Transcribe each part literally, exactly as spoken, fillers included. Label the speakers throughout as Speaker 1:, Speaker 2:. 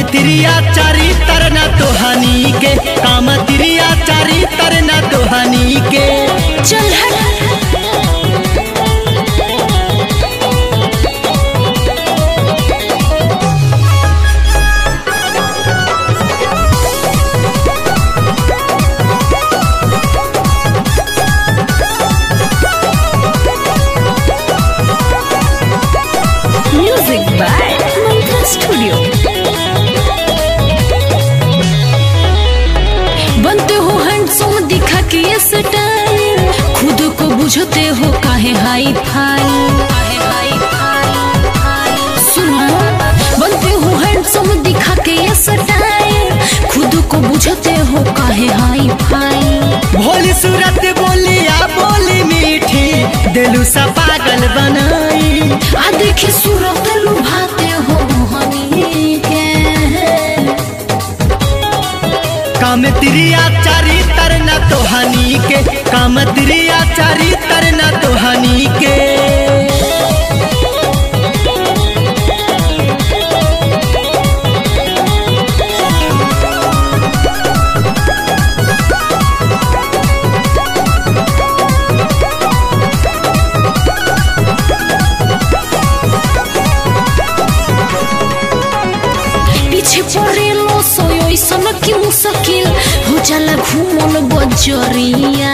Speaker 1: तिरिया चारी तरना तोहानी के, काम तिरिया चारी तरना तोहानी के।
Speaker 2: चल हट। Music by Mantra studio. बनते हो हैंडसम दिखा के ये स्टाइल, खुद को बुझते हो काहे हाई फाई। सुनो, बनते हो हैंडसम दिखा के ये स्टाइल, खुद को बुझते हो काहे हाई फाई।
Speaker 1: भोली सूरत बोलिया बोली मीठी, दिलू सा पागल बनाई।
Speaker 2: आ देखी सूरत लुभाते हो मोहनी के,
Speaker 1: काम तिरिया चारी तरना तोहानी के, काम तिरिया चारी तरना तोहानी के।
Speaker 2: पीछे पड़ेलो सोयो सन की मुश्किल हो जाला घूमल बजरिया।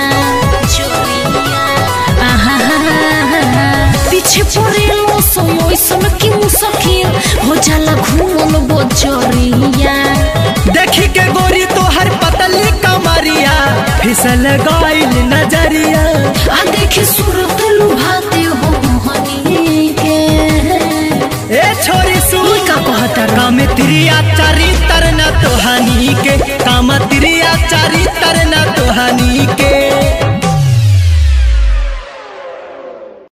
Speaker 2: आहा पीछे पड़ेलो सोयो सन की मुश्किल हो जाला घूमल बजरिया।
Speaker 1: देखी के गोरी तोहर पतली कमरिया, फिसल गइल नजरिया।
Speaker 2: आ देखी सूरत लुभाते हो मोहनी के।
Speaker 1: ए छोरी सुन
Speaker 2: का कहता
Speaker 1: काम तिरिया चारी तरना तोहानी के, काम तिरिया चारी तरना तोहानी के।